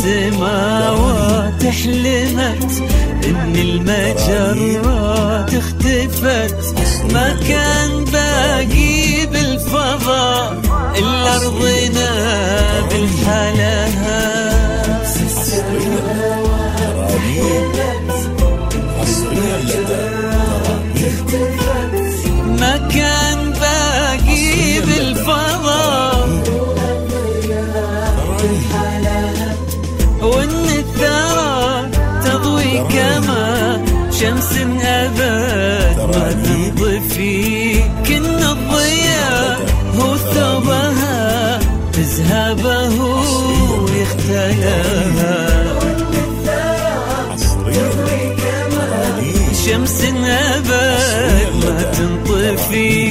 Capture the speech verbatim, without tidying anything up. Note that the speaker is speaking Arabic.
السماوات حلمت إن المجرات اختفت، ما كان باقي بالفضاء إلا أرضنا بالحالها. ما كان باقي بالفضاء وإن الثرى تضوي كما شمس أبد ما تنطفي، كن الضياء هو ثوبها تذهبه يختلها. شمس أبد ما تنطفي